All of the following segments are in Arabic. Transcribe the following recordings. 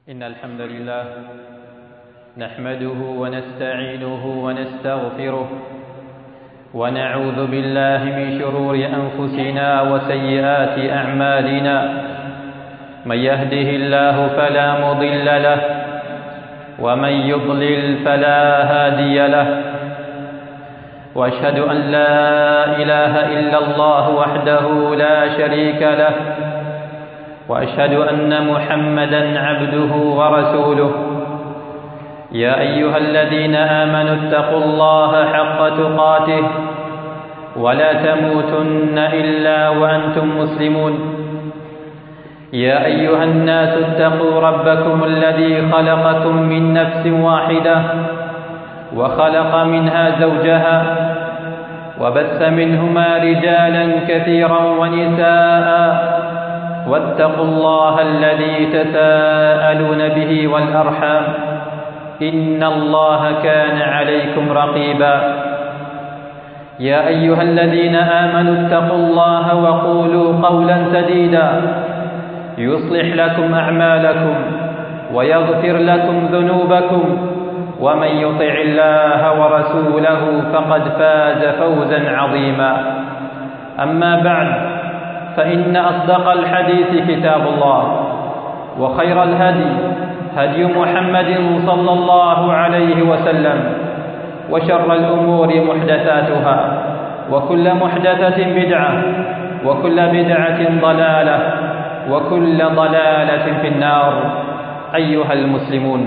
إن الحمد لله نحمده ونستعينه ونستغفره ونعوذ بالله من شرور أنفسنا وسيئات أعمالنا. من يهده الله فلا مضل له ومن يضلل فلا هادي له، وأشهد أن لا إله إلا الله وحده لا شريك له، وأشهد أن محمدًا عبده ورسوله. يا أيها الذين آمنوا اتقوا الله حق تقاته ولا تموتن إلا وأنتم مسلمون. يا أيها الناس اتقوا ربكم الذي خلقكم من نفس واحدة وخلق منها زوجها وبث منهما رجالا كثيرا ونساء، واتقوا الله الذي تساءلون به والأرحام إن الله كان عليكم رقيبا. يا أيها الذين آمنوا اتقوا الله وقولوا قولا سديدا يصلح لكم أعمالكم ويغفر لكم ذنوبكم، ومن يطع الله ورسوله فقد فاز فوزا عظيما. أما بعد، فإن أصدق الحديث كتاب الله، وخير الهدي هدي محمد صلى الله عليه وسلم، وشر الأمور محدثاتها، وكل محدثة بدعة، وكل بدعة ضلالة، وكل ضلالة في النار. أيها المسلمون،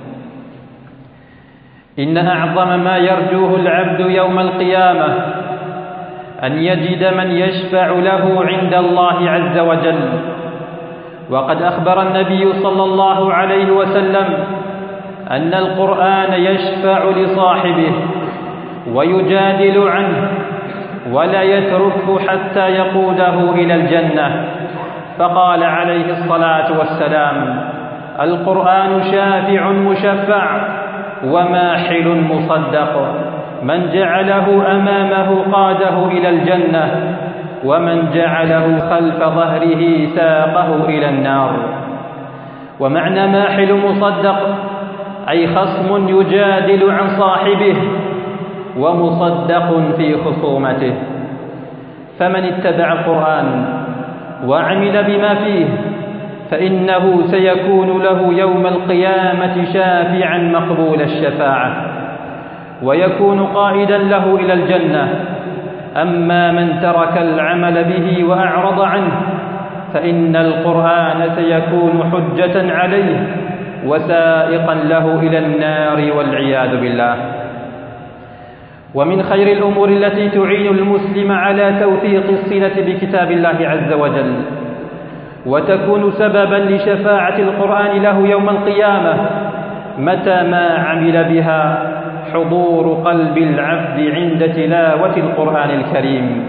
إن أعظم ما يرجوه العبد يوم القيامة أن يجد من يشفع له عند الله عز وجل. وقد أخبر النبي صلى الله عليه وسلم أن القرآن يشفع لصاحبه ويجادل عنه ولا يتركه حتى يقوده إلى الجنة. فقال عليه الصلاة والسلام: القرآن شافع مشفع وماحل مصدق، من جعله أمامه قاده إلى الجنة، ومن جعله خلف ظهره ساقه إلى النار. ومعنى ماحل مصدق أي خصم يجادل عن صاحبه ومصدق في خصومته. فمن اتبع القرآن وعمل بما فيه فإنه سيكون له يوم القيامة شافعا مقبول الشفاعة، ويكون قائدا له إلى الجنة. أما من ترك العمل به وأعرض عنه فإن القرآن سيكون حجة عليه وسائقا له إلى النار والعياذ بالله. ومن خير الأمور التي تعين المسلم على توثيق الصلة بكتاب الله عز وجل وتكون سببا لشفاعة القرآن له يوم القيامة متى ما عمل بها حضور قلب العبد عند تلاوة القرآن الكريم،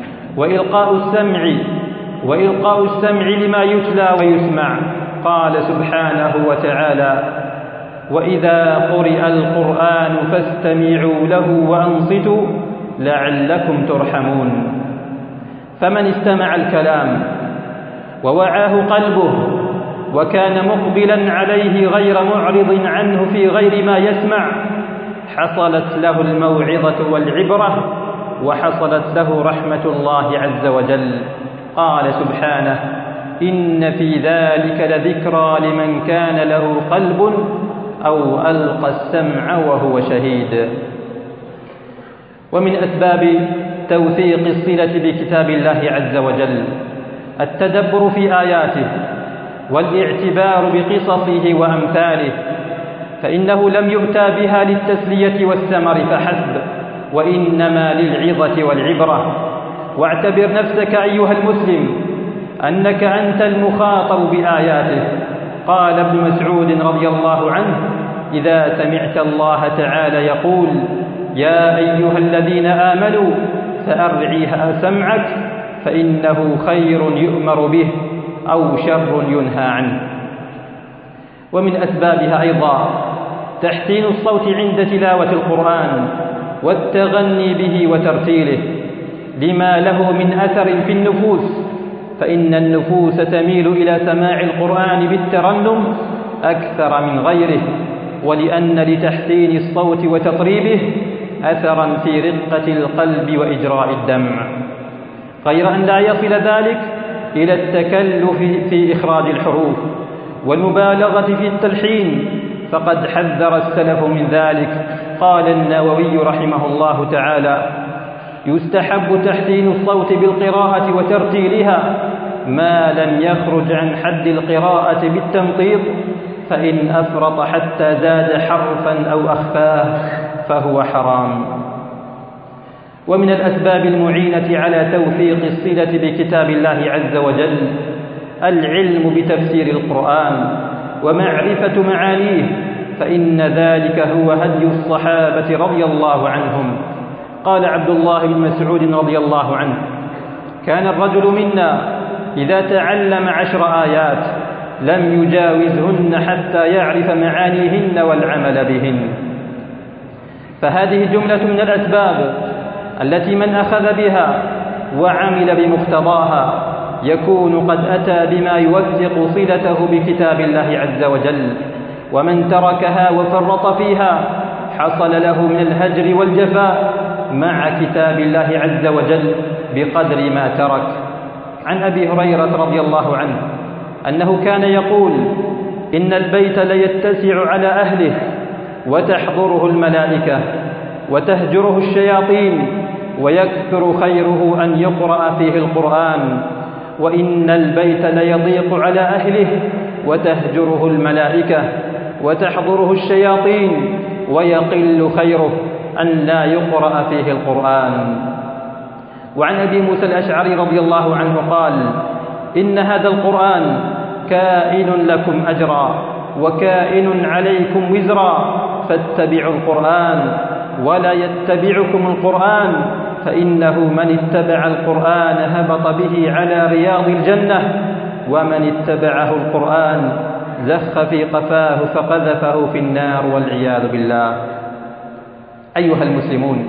وإلقاء السمع لما يتلى ويسمع. قال سبحانه وتعالى: وإذا قرئ القرآن فاستمعوا له وأنصتوا لعلكم ترحمون. فمن استمع الكلام ووعاه قلبه وكان مقبلا عليه غير معرض عنه في غير ما يسمع حصلت له الموعظة والعبرة، وحصلت له رحمة الله عز وجل. قال سبحانه: إن في ذلك لذكرى لمن كان له قلب أو ألقى السمع وهو شهيد. ومن أسباب توثيق الصلة بكتاب الله عز وجل التدبر في آياته والاعتبار بقصصه وأمثاله، فإنه لم يؤتى بها للتسلية والثمر فحسب، وإنما للعظة والعبرة. واعتبر نفسك أيها المسلم أنك أنت المخاطب بآياته. قال ابن مسعود رضي الله عنه: إذا سمعت الله تعالى يقول: يا أيها الذين آمنوا فأرعها سمعك فإنه خير يؤمر به أو شر ينهى عنه. ومن أسبابها أيضا تحسين الصوت عند تلاوة القرآن والتغني به وترتيله لما له من أثر في النفوس، فإن النفوس تميل إلى سماع القرآن بالترنم أكثر من غيره، ولأن لتحسين الصوت وتطريبه أثرا في رقة القلب وإجراء الدمع، غير أن لا يصل ذلك إلى التكلف في إخراج الحروف والمبالغة في التلحين، فقد حذر السلف من ذلك. قال النووي رحمه الله تعالى: يستحب تحسين الصوت بالقراءة وترتيلها ما لم يخرج عن حد القراءة بالتمطيط، فإن أفرط حتى زاد حرفا أو أخفاه فهو حرام. ومن الأسباب المعينة على توثيق الصلة بكتاب الله عز وجل العلم بتفسير القرآن ومعرفة معانيه، فإن ذلك هو هدي الصحابة رضي الله عنهم. قال عبد الله بن مسعود رضي الله عنه: كان الرجل منا إذا تعلم 10 آيات لم يجاوزهن حتى يعرف معانيهن والعمل بهن. فهذه جملة من الأسباب التي من أخذ بها وعمل بمقتضاها يكون قد أتى بما يوثق صلته بكتاب الله عز وجل، ومن تركها وفرط فيها حصل له من الهجر والجفاء مع كتاب الله عز وجل بقدر ما ترك. عن أبي هريرة رضي الله عنه أنه كان يقول: إن البيت ليتسع على أهله وتحضره الملائكة وتهجره الشياطين ويكثر خيره أن يقرأ فيه القرآن، وإن البيت ليضيق على أهله وتهجره الملائكة وتحضره الشياطين ويقل خيره أن لا يقرأ فيه القرآن. وعن أبي موسى الأشعري رضي الله عنه قال: إن هذا القرآن كائن لكم أجرا وكائن عليكم وزرا، فاتبعوا القرآن ولا يتبعكم القرآن، فإنه من اتبع القرآن هبط به على رياض الجنة، ومن اتبعه القرآن زخ في قفاه فقذفه في النار والعياذ بالله. أيها المسلمون،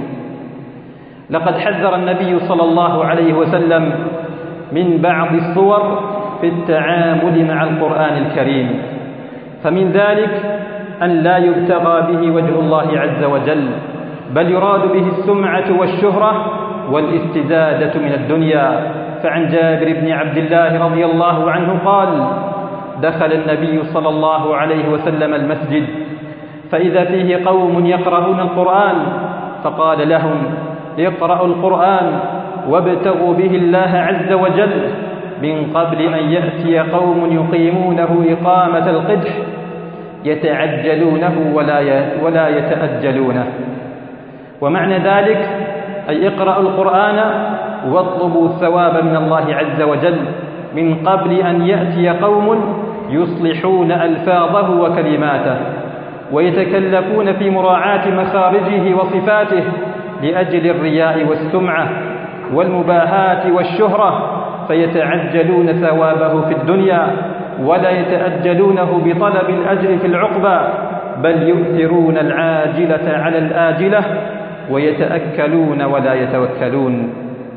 لقد حذر النبي صلى الله عليه وسلم من بعض الصور في التعامل مع القرآن الكريم، فمن ذلك أن لا يبتغى به وجه الله عز وجل، بل يراد به السمعة والشهرة والاستزادة من الدنيا. فعن جابر بن عبد الله رضي الله عنه قال: دخل النبي صلى الله عليه وسلم المسجد فإذا فيه قوم يقرؤون القرآن، فقال لهم: اقرأوا القرآن وابتغوا به الله عز وجل من قبل أن يأتي قوم يقيمونه إقامة القدح يتعجلونه ولا يتأجلونه. ومعنى ذلك أي اقرأوا القرآن واطلبوا الثواب من الله عز وجل من قبل أن يأتي قوم يصلحون ألفاظه وكلماته ويتكلفون في مراعاة مخارجه وصفاته لأجل الرياء والسمعة والمباهاة والشهرة، فيتعجلون ثوابه في الدنيا ولا يتأجلونه بطلب الأجر في العقبى، بل يؤثرون العاجلة على الآجلة ويتأكلون ولا يتوكلون.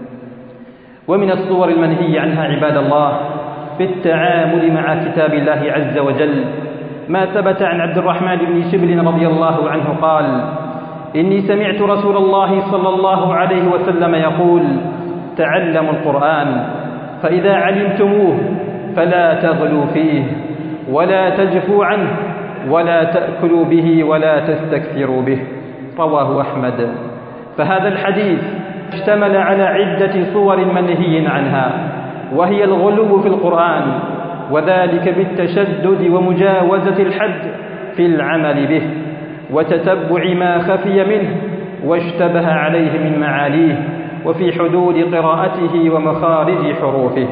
ومن الصور المنهي عنها عباد الله في التعامل مع كتاب الله عز وجل ما ثبت عن عبد الرحمن بن شبل رضي الله عنه قال: إني سمعت رسول الله صلى الله عليه وسلم يقول: تعلموا القرآن فإذا علمتموه فلا تغلوا فيه ولا تجفوا عنه ولا تأكلوا به ولا تستكثروا به. رواه أحمد. فهذا الحديث اشتمل على عدة صور منهي عنها، وهي الغلو في القرآن، وذلك بالتشدد ومجاوزة الحد في العمل به وتتبع ما خفي منه واشتبه عليه من معانيه وفي حدود قراءته ومخارج حروفه.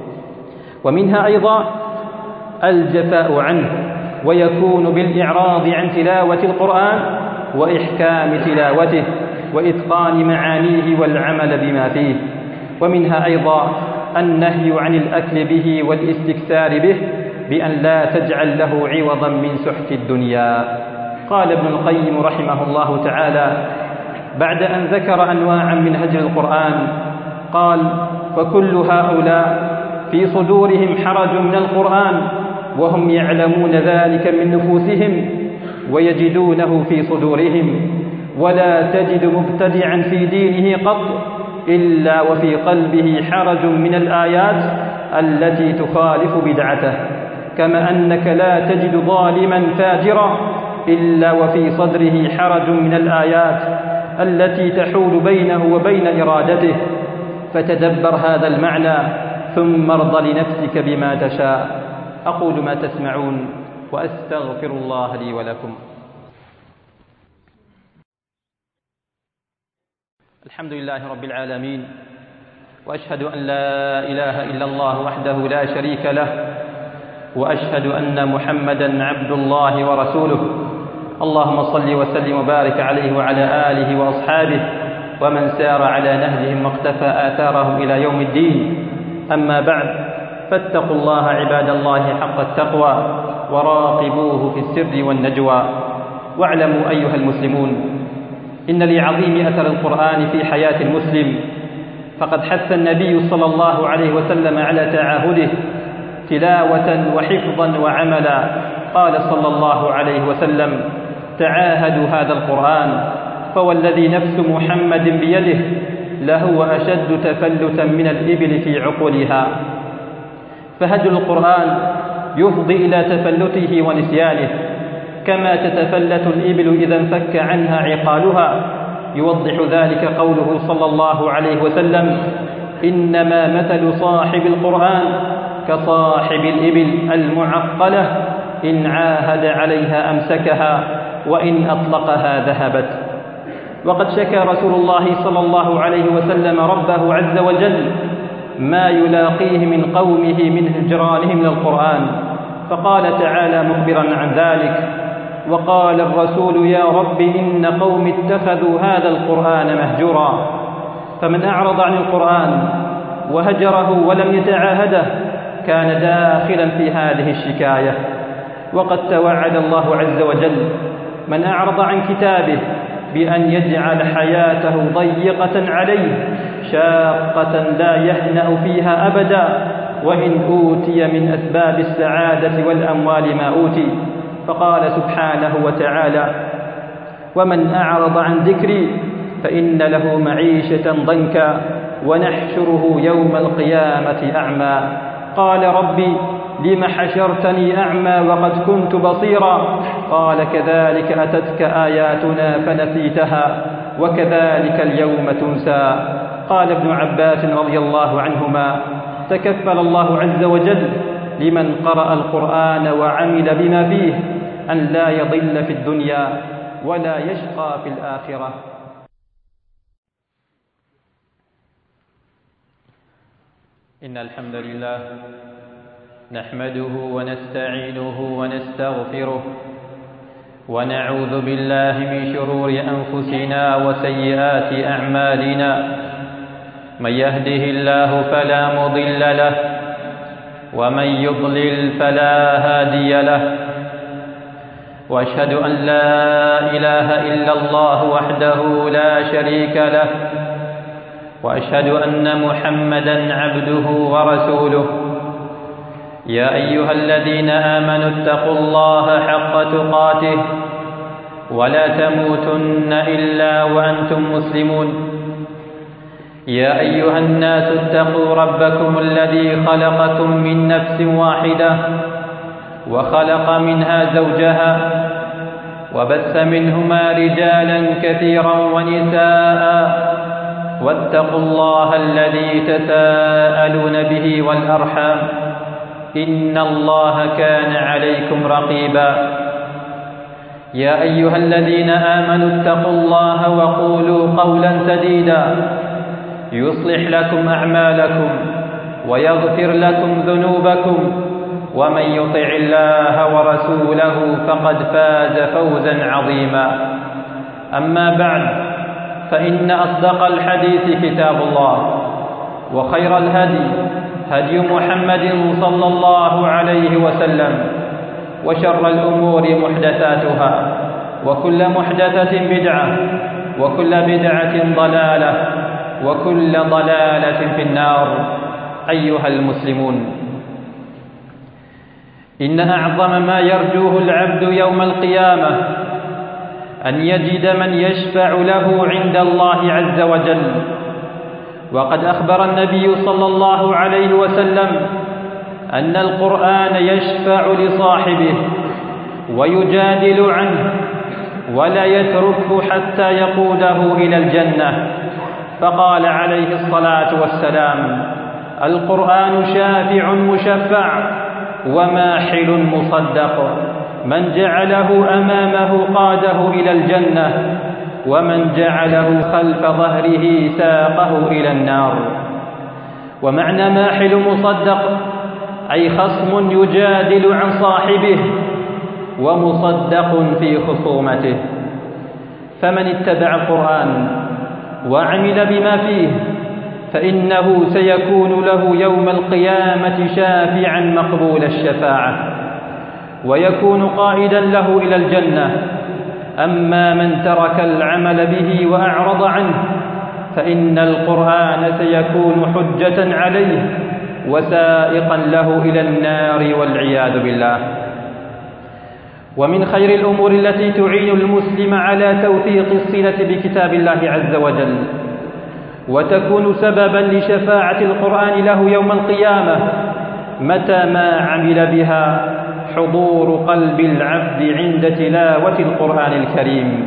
ومنها أيضا الجفاء عنه، ويكون بالإعراض عن تلاوة القرآن وإحكام تلاوته وإتقان معانيه والعمل بما فيه. ومنها أيضا النهي عن الأكل به والاستكثار به بأن لا تجعل له عوضا من سحت الدنيا. قال ابن القيم رحمه الله تعالى بعد أن ذكر أنواعا من هجر القرآن قال: فكل هؤلاء في صدورهم حرج من القرآن وهم يعلمون ذلك من نفوسهم ويجدونه في صدورهم، ولا تجد مبتدعا في دينه قط إلا وفي قلبه حرج من الآيات التي تخالف بدعته، كما أنك لا تجد ظالما فاجرا إلا وفي صدره حرج من الآيات التي تحول بينه وبين إرادته. فتدبر هذا المعنى ثم ارض لنفسك بما تشاء. أقول ما تسمعون وأستغفر الله لي ولكم. الحمد لله رب العالمين، وأشهد أن لا إله إلا الله وحده لا شريك له، وأشهد أن محمدًا عبد الله ورسوله. اللهم صل وسلم وبارك عليه وعلى آله وأصحابه ومن سار على نهجهم واقتفى آثارهم إلى يوم الدين. أما بعد، فاتقوا الله عباد الله حق التقوى وراقبوه في السر والنجوى. واعلموا أيها المسلمون إن لعظيم أثر القرآن في حياة المسلم، فقد حث النبي صلى الله عليه وسلم على تعاهده تلاوة وحفظا وعملا. قال صلى الله عليه وسلم: تعاهدوا هذا القرآن فوالذي نفس محمد بيده لهو أشد تفلتا من الإبل في عقولها. فهجر القرآن يفضي إلى تفلته ونسيانه، كما تتفلت الإبل إذا انفك عنها عقالها. يوضح ذلك قوله صلى الله عليه وسلم: إنما مثل صاحب القرآن كصاحب الإبل المعقلة، إن عاهد عليها أمسكها وإن أطلقها ذهبت. وقد شكى رسول الله صلى الله عليه وسلم ربه عز وجل ما يلاقيه من قومه من هجرانهم للقرآن، فقال تعالى مخبرا عن ذلك: وقال الرسول يا رب إن قوم اتخذوا هذا القرآن مهجورا. فمن أعرض عن القرآن وهجره ولم يتعاهده كان داخلا في هذه الشكاية. وقد توعد الله عز وجل من أعرض عن كتابه بأن يجعل حياته ضيقة عليه شاقة لا يهنأ فيها أبدا، وإن أوتي من أسباب السعادة والأموال ما أوتي. فقال سبحانه وتعالى: ومن أعرض عن ذكري فإن له معيشة ضنكا ونحشره يوم القيامة أعمى. قال ربي لم حشرتني أعمى وقد كنت بصيرا. قال كذلك أتتك آياتنا فنسيتها وكذلك اليوم تنسى. قال ابن عباس رضي الله عنهما: تكفل الله عز وجل لمن قرأ القرآن وعمل بما فيه أن لا يضل في الدنيا ولا يشقى في الآخرة. إن الحمد لله نحمده ونستعينه ونستغفره ونعوذ بالله من شرور أنفسنا وسيئات أعمالنا. من يهده الله فلا مضل له ومن يضلل فلا هادي له. وأشهد أن لا إله إلا الله وحده لا شريك له، وأشهد أن محمدًا عبده ورسوله. يا أيها الذين آمنوا اتقوا الله حق تقاته ولا تموتن إلا وأنتم مسلمون. يا أيها الناس اتقوا ربكم الذي خلقكم من نفس واحدة وخلق منها زوجها وبث منهما رجالا كثيرا ونساء، واتقوا الله الذي تساءلون به والأرحام إن الله كان عليكم رقيبا. يا أيها الذين آمنوا اتقوا الله وقولوا قولا سديدا يصلح لكم أعمالكم ويغفر لكم ذنوبكم، ومن يطع الله ورسوله فقد فاز فوزا عظيما. أما بعد، فإن أصدق الحديث كتاب الله، وخير الهدي هدي محمد صلى الله عليه وسلم، وشر الأمور محدثاتها، وكل محدثة بدعة، وكل بدعة ضلالة، وكل ضلالة في النار. أيها المسلمون، إن أعظم ما يرجوه العبد يوم القيامة أن يجد من يشفع له عند الله عز وجل. وقد أخبر النبي صلى الله عليه وسلم أن القرآن يشفع لصاحبه ويجادل عنه ولا يتركه حتى يقوده إلى الجنة. فقال عليه الصلاة والسلام: القرآن شافع مشفع وماحل مصدق، من جعله أمامه قاده إلى الجنة، ومن جعله خلف ظهره ساقه إلى النار. ومعنى ماحل مصدق أي خصم يجادل عن صاحبه ومصدق في خصومته. فمن اتبع القرآن وعمل بما فيه فإنه سيكون له يوم القيامة شافعا مقبول الشفاعة، ويكون قائدا له إلى الجنة. أما من ترك العمل به وأعرض عنه فإن القرآن سيكون حجة عليه وسائقا له إلى النار والعياذ بالله. ومن خير الأمور التي تعين المسلم على توثيق الصلة بكتاب الله عز وجل وتكون سببا لشفاعة القرآن له يوم القيامة متى ما عمل بها حضور قلب العبد عند تلاوة القرآن الكريم،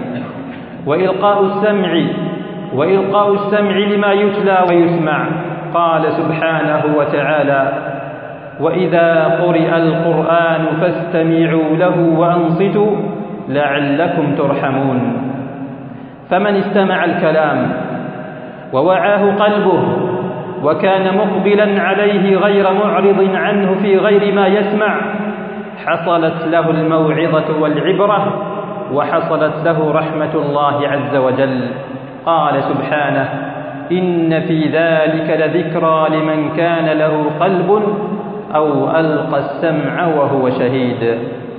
وإلقاء السمع لما يتلى ويسمع. قال سبحانه وتعالى: وإذا قرئ القرآن فاستمعوا له وأنصتوا لعلكم ترحمون. فمن استمع الكلام ووعاه قلبه وكان مقبلا عليه غير معرض عنه في غير ما يسمع حصلت له الموعظة والعبرة وحصلت له رحمة الله عز وجل. قال سبحانه: إن في ذلك لذكرى لمن كان له قلب أو ألقى السمع وهو شهيد.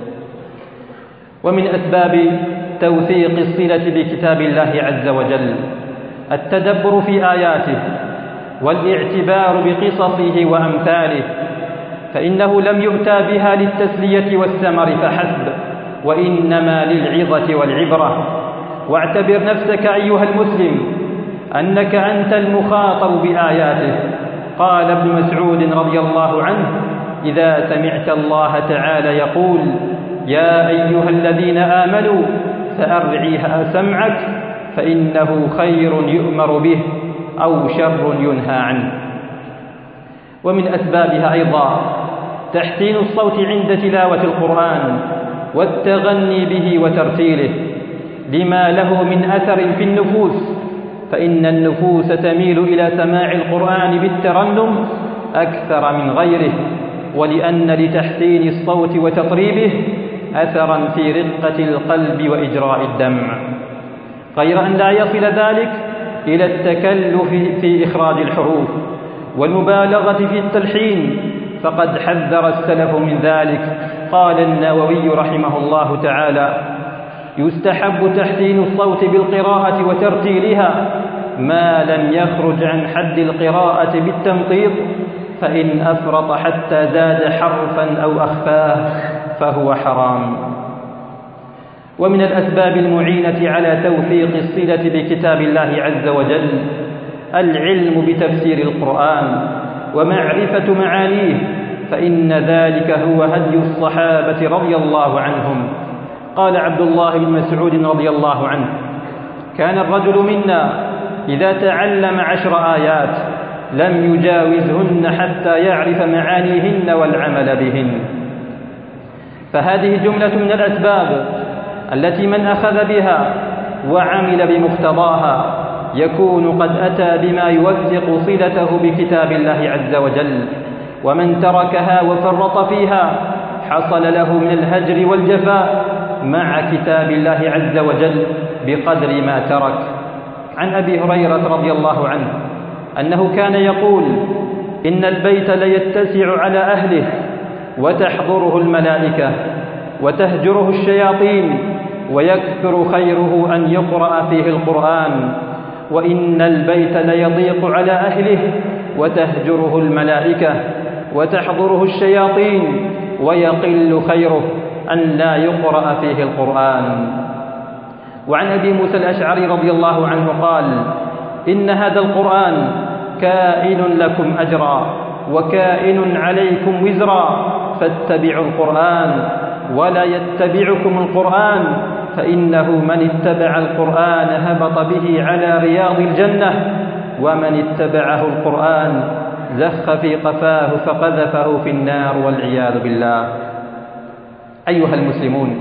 ومن أسباب توثيق الصلة بكتاب الله عز وجل التدبر في آياته والاعتبار بقصصه وأمثاله، فإنه لم يؤتى بها للتسلية والثمر فحسب، وإنما للعظة والعبرة. واعتبر نفسك أيها المسلم أنك أنت المخاطب بآياته. قال ابن مسعود رضي الله عنه: إذا سمعت الله تعالى يقول: يا أيها الذين آمنوا فأرعها سمعك فإنه خير يؤمر به أو شر ينهى عنه. ومن أسبابها أيضا تحسين الصوت عند تلاوة القرآن والتغني به وترتيله لما له من أثر في النفوس، فإن النفوس تميل إلى سماع القرآن بالترنم أكثر من غيره، ولأن لتحسين الصوت وتطريبه أثرا في رقة القلب وإجراء الدمع، غير أن لا يصل ذلك إلى التكلف في إخراج الحروف والمبالغة في التلحين، فقد حذر السلف من ذلك. قال النووي رحمه الله تعالى: يستحب تحسين الصوت بالقراءة وترتيلها ما لم يخرج عن حد القراءة بالتمطيط، فإن أفرط حتى زاد حرفا أو أخفاه فهو حرام. ومن الأسباب المعينة على توثيق الصلة بكتاب الله عز وجل العلم بتفسير القرآن ومعرفة معانيه، فإن ذلك هو هدي الصحابة رضي الله عنهم. قال عبد الله بن مسعود رضي الله عنه: كان الرجل منا إذا تعلم 10 آيات لم يجاوزهن حتى يعرف معانيهن والعمل بهن. فهذه جملة من الأسباب التي من أخذ بها وعمل بمقتضاها يكون قد أتى بما يوثق صلته بكتاب الله عز وجل، ومن تركها وفرط فيها حصل له من الهجر والجفاء مع كتاب الله عز وجل بقدر ما ترك. عن أبي هريرة رضي الله عنه أنه كان يقول: إن البيت ليتسع على أهله وتحضره الملائكة وتهجره الشياطين ويكثر خيره أن يقرأ فيه القرآن، وإن البيت ليضيق على أهله وتهجره الملائكة وتحضره الشياطين ويقل خيره أن لا يقرأ فيه القرآن. وعن أبي موسى الأشعري رضي الله عنه قال: إن هذا القرآن كائن لكم أجرا وكائن عليكم وزرا، فاتبعوا القرآن ولا يتبعكم القرآن، فإنه من اتبع القرآن هبط به على رياض الجنة، ومن اتبعه القرآن زخ في قفاه فقذفه في النار والعياذ بالله. أيها المسلمون،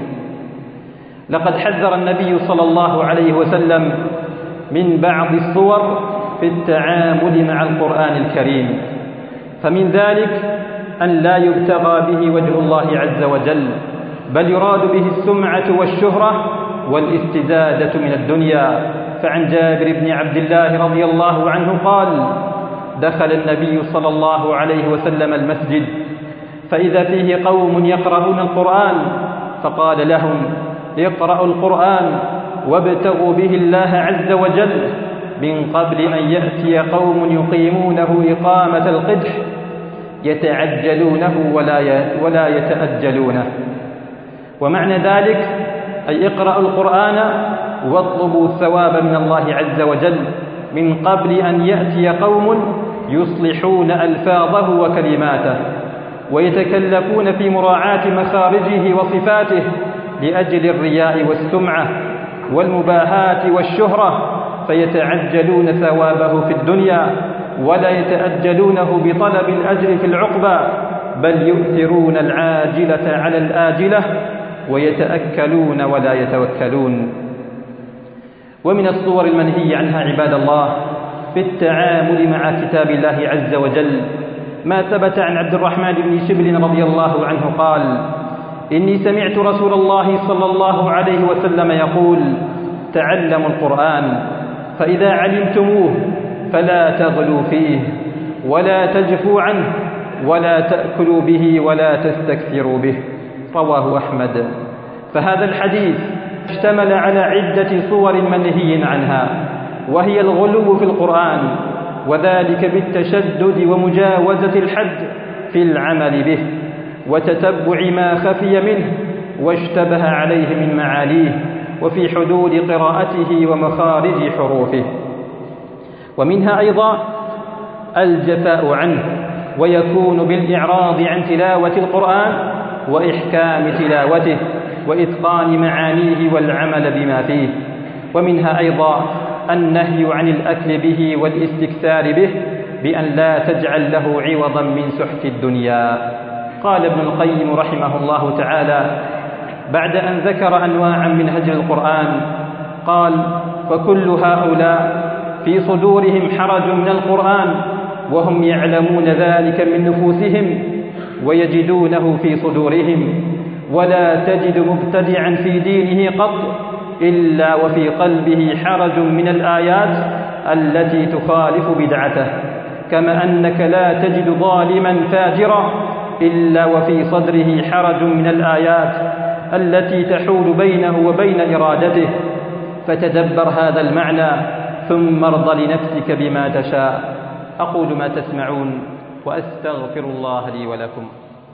لقد حذر النبي صلى الله عليه وسلم من بعض الصور في التعامل مع القرآن الكريم، فمن ذلك أن لا يبتغى به وجه الله عز وجل، بل يراد به السمعة والشهرة والاستزادة من الدنيا. فعن جابر بن عبد الله رضي الله عنه قال: دخل النبي صلى الله عليه وسلم المسجد فإذا فيه قوم يقرؤون القرآن، فقال لهم: اقرأوا القرآن وابتغوا به الله عز وجل من قبل أن يأتي قوم يقيمونه إقامة القدح يتعجلونه ولا يتأجلونه. ومعنى ذلك أي اقرأوا القرآن واطلبوا الثواب من الله عز وجل من قبل أن يأتي قوم يصلحون ألفاظه وكلماته ويتكلفون في مراعاة مخارجه وصفاته لأجل الرياء والسمعة والمباهاة والشهرة، فيتعجلون ثوابه في الدنيا ولا يتأجلونه بطلب الأجر في العقبى، بل يؤثرون العاجلة على الآجلة ويتأكلون ولا يتوكلون. ومن الصور المنهي عنها عباد الله في التعامل مع كتاب الله عز وجل ما ثبت عن عبد الرحمن بن شبل رضي الله عنه قال: إني سمعت رسول الله صلى الله عليه وسلم يقول: تعلموا القرآن فإذا علمتموه فلا تغلوا فيه ولا تجفوا عنه ولا تأكلوا به ولا تستكثروا به. رواه أحمد. فهذا الحديث اشتمل على عدة صور منهي عنها، وهي الغلو في القرآن، وذلك بالتشدد ومجاوزة الحد في العمل به وتتبع ما خفي منه واشتبه عليه من معاليه وفي حدود قراءته ومخارج حروفه. ومنها أيضا الجفاء عنه، ويكون بالإعراض عن تلاوة القرآن وإحكام تلاوته وإتقان معانيه والعمل بما فيه. ومنها أيضا النهي عن الأكل به والاستكثار به بأن لا تجعل له عوضا من سحت الدنيا. قال ابن القيم رحمه الله تعالى بعد أن ذكر أنواعا من هجر القرآن قال: فكل هؤلاء في صدورهم حرج من القرآن وهم يعلمون ذلك من نفوسهم ويجدونه في صدورهم، ولا تجد مبتدعا في دينه قط إلا وفي قلبه حرج من الآيات التي تخالف بدعته، كما أنك لا تجد ظالما فاجرا إلا وفي صدره حرج من الآيات التي تحول بينه وبين إرادته. فتدبر هذا المعنى ثم ارض لنفسك بما تشاء. أقول ما تسمعون وأستغفر الله لي ولكم.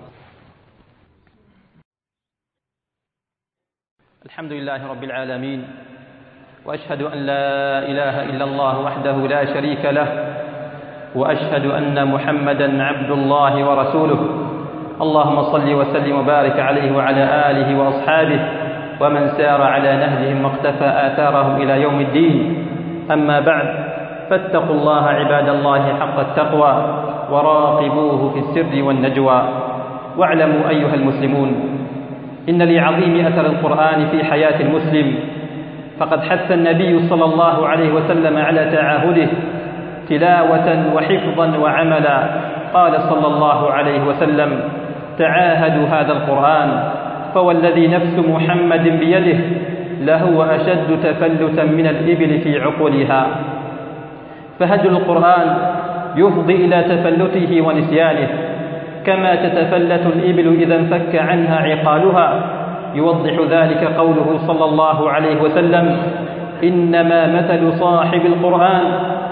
الحمد لله رب العالمين، وأشهد أن لا إله إلا الله وحده لا شريك له، وأشهد أن محمدًا عبد الله ورسوله. اللهم صل وسلم وبارك عليه وعلى آله وأصحابه ومن سار على نهجهم واقتفى آثارهم إلى يوم الدين. أما بعد، فاتقوا الله عباد الله حق التقوى وراقبوه في السر والنجوى. واعلموا أيها المسلمون إن لعظيم أثر القرآن في حياة المسلم، فقد حث النبي صلى الله عليه وسلم على تعاهده تلاوة وحفظا وعملا. قال صلى الله عليه وسلم: تعاهدوا هذا القرآن فوالذي نفس محمد بيده لهو أشد تفلتا من الإبل في عقولها. فهجر القرآن يفضي إلى تفلته ونسيانه، كما تتفلت الإبل إذا انفك عنها عقالها. يوضح ذلك قوله صلى الله عليه وسلم: إنما مثل صاحب القرآن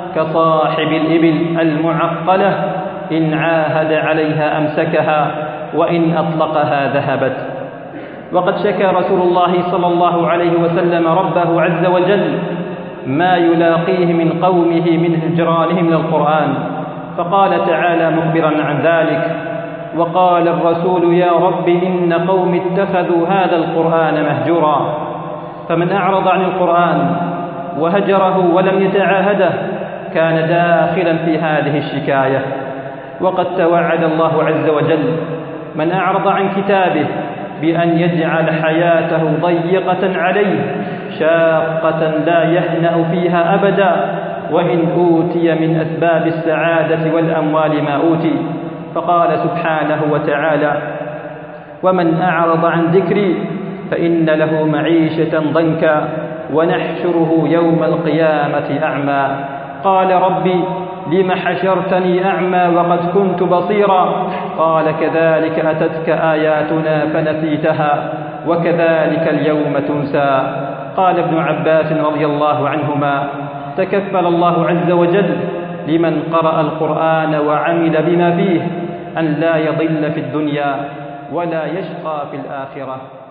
كصاحب الإبل المعقلة إن عاهد عليها أمسكها وإن أطلقها ذهبت. وقد شكى رسول الله صلى الله عليه وسلم ربه عز وجل ما يلاقيه من قومه من هجرانهم للقرآن، فقال تعالى مخبرا عن ذلك: وقال الرسول يا رب إن قوم اتخذوا هذا القرآن مهجورا. فمن أعرض عن القرآن وهجره ولم يتعاهده كان داخلا في هذه الشكاية. وقد توعد الله عز وجل من أعرض عن كتابه بأن يجعل حياته ضيقة عليه شاقة لا يهنأ فيها أبدا، وإن أوتي من أسباب السعادة والأموال ما أوتي. فقال سبحانه وتعالى: ومن أعرض عن ذكري فإن له معيشة ضنكا ونحشره يوم القيامة أعمى. قال ربي لم حشرتني أعمى وقد كنت بصيرا. قال كذلك أتتك آياتنا فنسيتها وكذلك اليوم تنسى. قال ابن عباس رضي الله عنهما: تكفل الله عز وجل لمن قرأ القرآن وعمل بما فيه أن لا يضل في الدنيا ولا يشقى في الآخرة.